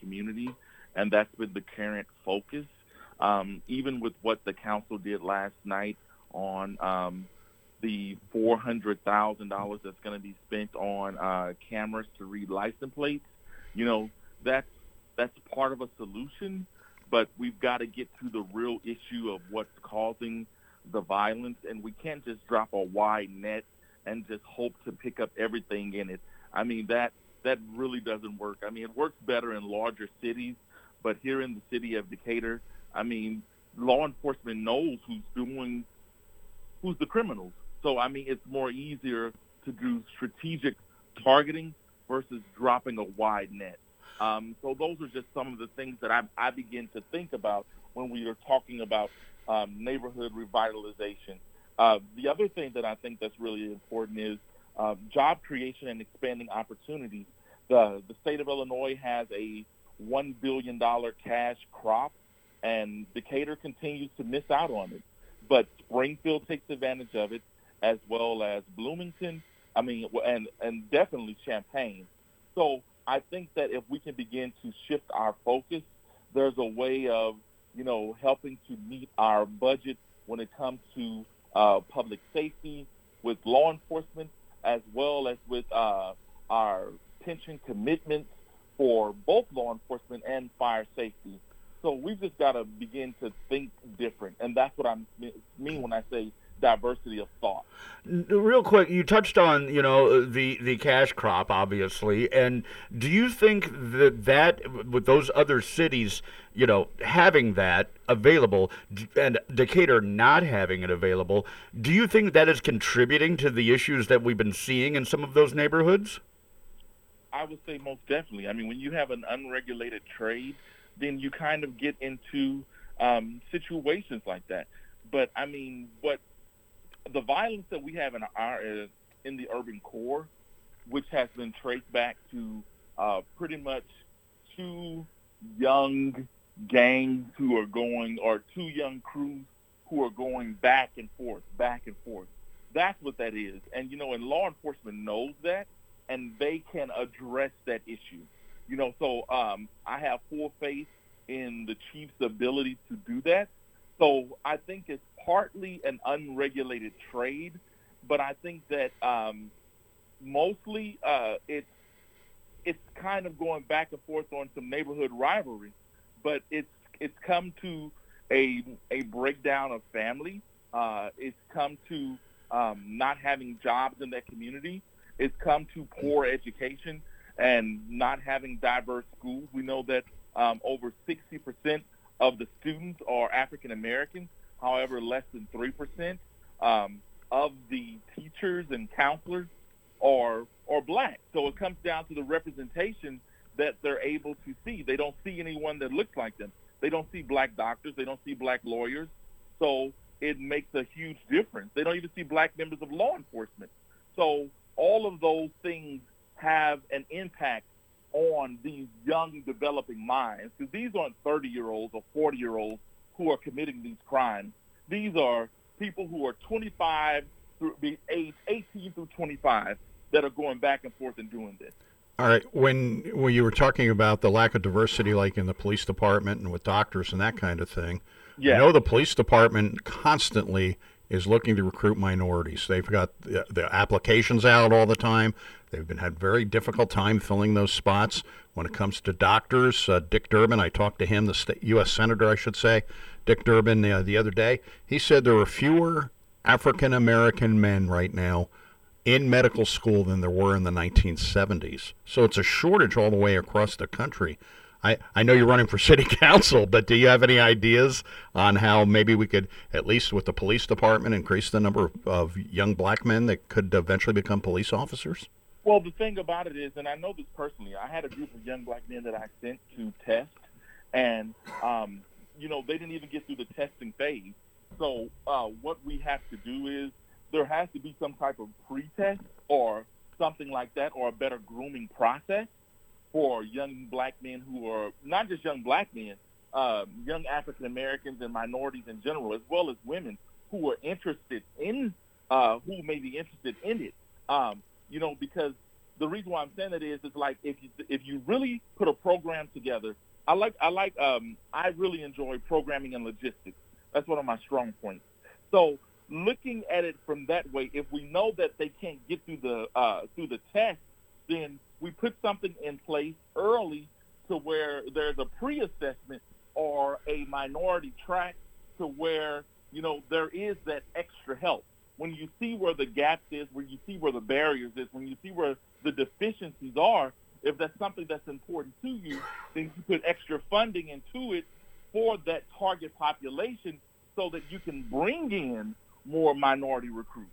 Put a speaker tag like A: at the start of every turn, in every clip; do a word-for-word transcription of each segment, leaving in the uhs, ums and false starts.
A: community, and that's been the current focus. Um, even with what the council did last night on um, the four hundred thousand dollars that's going to be spent on uh, cameras to read license plates, you know, that's that's part of a solution, but we've got to get to the real issue of what's causing the violence, and we can't just drop a wide net and just hope to pick up everything in it. I mean, that that really doesn't work. I mean, it works better in larger cities, but here in the city of Decatur, I mean, law enforcement knows who's doing, who's the criminals. So, I mean, it's more easier to do strategic targeting versus dropping a wide net. Um, so those are just some of the things that I, I begin to think about when we are talking about um, neighborhood revitalization. Uh, the other thing that I think that's really important is uh, job creation and expanding opportunities. The, the state of Illinois has a one billion dollars cash crop, and Decatur continues to miss out on it. But Springfield takes advantage of it, as well as Bloomington, I mean, and, and definitely Champaign. So I think that if we can begin to shift our focus, there's a way of, you know, helping to meet our budget when it comes to uh, public safety with law enforcement, as well as with uh, our pension commitments for both law enforcement and fire safety. So we've just got to begin to think different, and that's what I mean when I say diversity of thought.
B: Real quick, you touched on, you know, the, the cash crop, obviously, and do you think that that, with those other cities, you know, having that available and Decatur not having it available, do you think that is contributing to the issues that we've been seeing in some of those neighborhoods?
A: I would say most definitely. I mean, when you have an unregulated trade, then you kind of get into um, situations like that. But, I mean, what the violence that we have in our uh, in the urban core, which has been traced back to uh, pretty much two young gangs who are going, or two young crews who are going back and forth, back and forth. That's what that is. And, you know, and law enforcement knows that, and they can address that issue. You know, so um, I have full faith in the chief's ability to do that. So I think it's partly an unregulated trade, but I think that um, mostly uh, it's it's kind of going back and forth on some neighborhood rivalry, but it's it's come to a a breakdown of family. Uh, it's come to um, not having jobs in that community. It's come to poor education and not having diverse schools. We know that um, over sixty percent of the students are African Americans. However, less than three percent um, of the teachers and counselors are are black. So it comes down to the representation that they're able to see. They don't see anyone that looks like them. They don't see black doctors. They don't see black lawyers. So it makes a huge difference. They don't even see black members of law enforcement. So all of those things have an impact on these young developing minds, because these aren't thirty-year-olds or forty-year-olds who are committing these crimes. These are people who are twenty-five through the age eighteen through twenty-five that are going back and forth and doing this.
C: All right. When when you were talking about the lack of diversity, like in the police department and with doctors and that kind of thing, yeah. I know the police department constantly is looking to recruit minorities. They've got the, the applications out all the time. They've been had very difficult time filling those spots. When it comes to doctors, uh, Dick Durbin, I talked to him, the state, U S Senator, I should say, Dick Durbin, uh, the other day. He said there are fewer African-American men right now in medical school than there were in the nineteen seventies. So it's a shortage all the way across the country. I, I know you're running for city council, but do you have any ideas on how maybe we could, at least with the police department, increase the number of, of young black men that could eventually become police officers?
A: Well, the thing about it is, and I know this personally, I had a group of young black men that I sent to test, and, um, you know, they didn't even get through the testing phase. So uh, what we have to do is there has to be some type of pre-test or something like that, or a better grooming process for young black men who are not just young black men, uh, young African Americans and minorities in general, as well as women who are interested in, uh, who may be interested in it. Um, you know, because the reason why I'm saying that is, is like if you if you really put a program together, I like I like um, I really enjoy programming and logistics. That's one of my strong points. So looking at it from that way, if we know that they can't get through the uh, through the test, then we put something in place early to where there's a pre-assessment or a minority track to where, you know, there is that extra help. When you see where the gaps is, when you see where the barriers is, when you see where the deficiencies are, if that's something that's important to you, then you put extra funding into it for that target population so that you can bring in more minority recruits.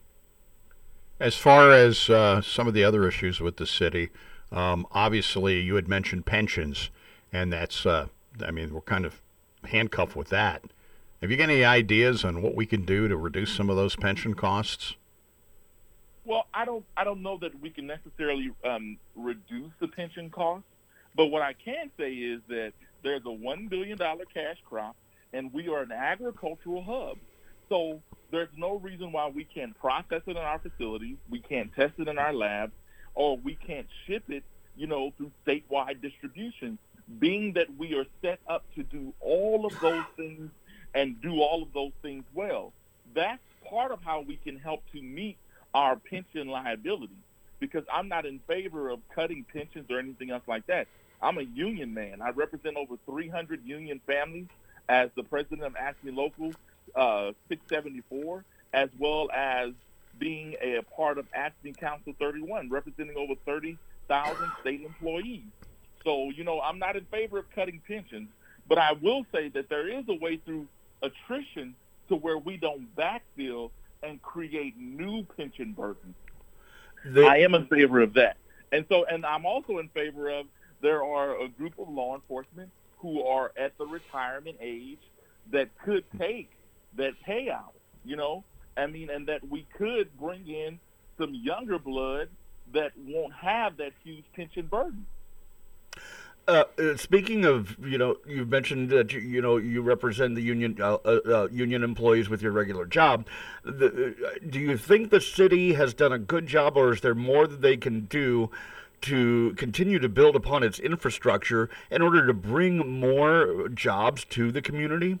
C: As far as uh, some of the other issues with the city, um, obviously you had mentioned pensions, and that's, uh, I mean, we're kind of handcuffed with that. Have you got any ideas on what we can do to reduce some of those pension costs?
A: Well, I don't I don't know that we can necessarily um, reduce the pension costs, but what I can say is that there's a one billion dollars cash crop, and we are an agricultural hub. So there's no reason why we can't process it in our facilities, we can't test it in our labs, or we can't ship it, you know, through statewide distribution, being that we are set up to do all of those things and do all of those things well. That's part of how we can help to meet our pension liability, because I'm not in favor of cutting pensions or anything else like that. I'm a union man. I represent over three hundred union families as the president of AFSCME Local uh, six seventy-four, as well as being a part of AFSCME Council thirty-one, representing over thirty thousand state employees. So, you know, I'm not in favor of cutting pensions, but I will say that there is a way through attrition to where we don't backfill and create new pension burdens. The, I am in favor of that. And so, and I'm also in favor of, there are a group of law enforcement who are at the retirement age that could take that payout, you know, I mean, and that we could bring in some younger blood that won't have that huge pension burden.
B: Uh, uh, speaking of, you know, you mentioned that you, you know you represent the union uh, uh, union employees with your regular job. The, uh, do you think the city has done a good job, or is there more that they can do to continue to build upon its infrastructure in order to bring more jobs to the community?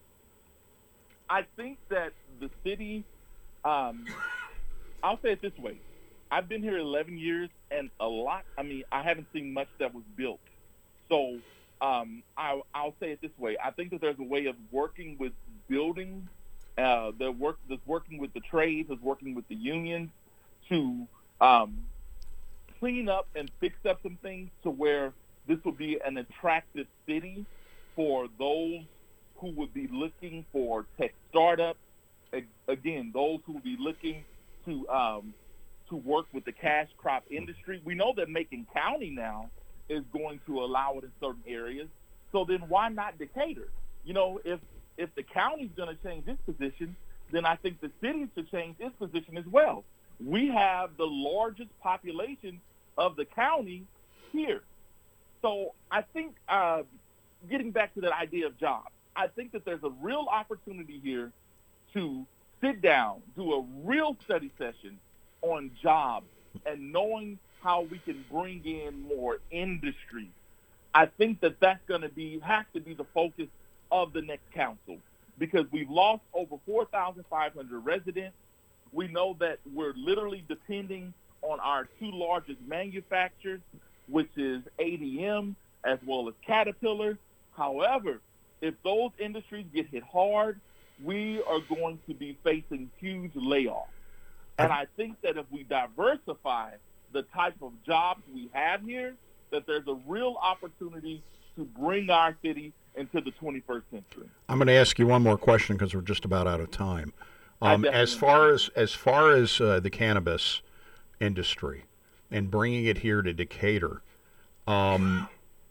A: I think that the city, um, I'll say it this way: I've been here eleven years, and a lot. I mean, I haven't seen much that was built. So um, I, I'll say it this way. I think that there's a way of working with buildings, uh, that work, that's working with the trades, that's working with the unions to um, clean up and fix up some things to where this will be an attractive city for those who would be looking for tech startups. Again, those who will be looking to um, to work with the cash crop industry. We know that Macon County now is going to allow it in certain areas. So then why not Decatur? You know, if if the county's going to change its position, then I think the city should change its position as well. We have the largest population of the county here. So I think uh, getting back to that idea of jobs, I think that there's a real opportunity here to sit down, do a real study session on jobs and knowing how we can bring in more industry. I think that that's going to be, has to be the focus of the next council, because we've lost over four thousand five hundred residents. We know that we're literally depending on our two largest manufacturers, which is A D M as well as Caterpillar. However, if those industries get hit hard, we are going to be facing huge layoffs. And I think that if we diversify the type of jobs we have here, that there's a real opportunity to bring our city into the twenty-first century.
C: I'm going to ask you one more question because we're just about out of time. Um, as far as as far as uh, the cannabis industry and bringing it here to Decatur, um,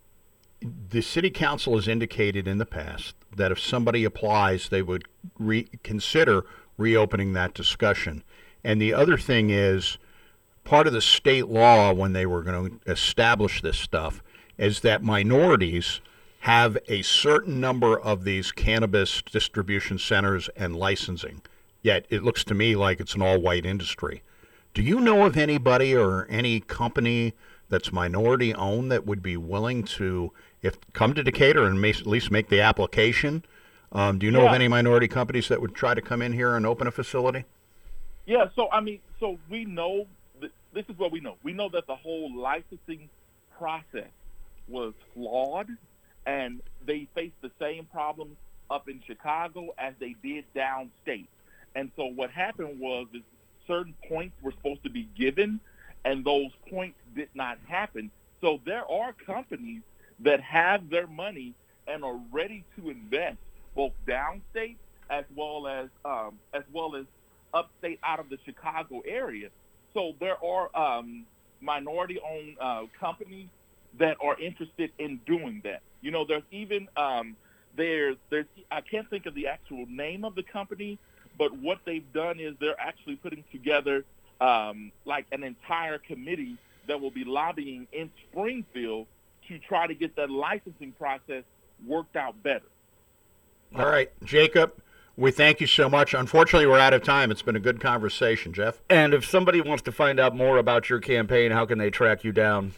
C: the city council has indicated in the past that if somebody applies, they would re- consider reopening that discussion. And the other thing is, part of the state law when they were going to establish this stuff is that minorities have a certain number of these cannabis distribution centers and licensing. Yet it looks to me like it's an all-white industry. Do you know of anybody or any company that's minority owned that would be willing to, if come to Decatur and may, at least make the application? Um, do you know
A: yeah.
C: of any minority companies that would try to come in here and open a facility?
A: Yeah, so I mean, so we know, th- this is what we know. We know that the whole licensing process was flawed, and they faced the same problems up in Chicago as they did downstate. And so what happened was is certain points were supposed to be given, and those points did not happen. So there are companies that have their money and are ready to invest, both downstate as well as um, as well as upstate out of the Chicago area. So there are um, minority-owned uh, companies that are interested in doing that. You know, there's even um, there's there's I can't think of the actual name of the company, but what they've done is they're actually putting together um, like an entire committee that will be lobbying in Springfield to try to get that licensing process worked out better.
C: All right, Jacob, we thank you so much. Unfortunately, we're out of time. It's been a good conversation, Jeff.
B: And if somebody wants to find out more about your campaign, how can they track you down?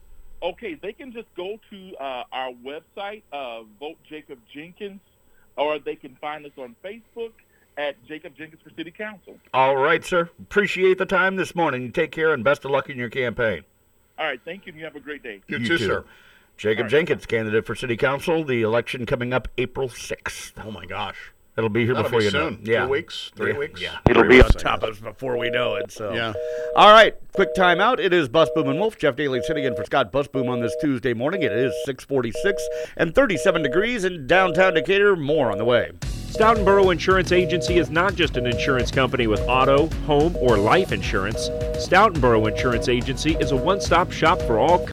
A: Okay, they can just go to uh, our website, uh, Vote Jacob Jenkins, or they can find us on Facebook at Jacob Jenkins for City Council.
B: All right, sir. Appreciate the time this morning. You take care, and best of luck in your campaign.
A: All right, thank you, and you have a great day.
C: You,
B: You
C: too,
B: too.
C: sir.
B: Jacob
A: right.
B: Jenkins, candidate for City Council. The election coming up April sixth.
C: Oh, my gosh.
B: It'll be here
C: That'll
B: before
C: be
B: you
C: soon.
B: know. Yeah.
C: Two weeks, three
B: Yeah.
C: weeks.
B: Yeah.
C: Three
B: It'll be
C: weeks,
B: on
C: I
B: top
C: guess.
B: of us before we know it. So.
C: Yeah.
B: All right, quick timeout. It is Bus Boom and Wolf. Jeff Daly sitting in for Scott Busboom on this Tuesday morning. It is six forty-six and thirty-seven degrees in downtown Decatur. More on the way.
D: Stoughton Insurance Agency is not just an insurance company with auto, home, or life insurance. Stoughton Insurance Agency is a one-stop shop for all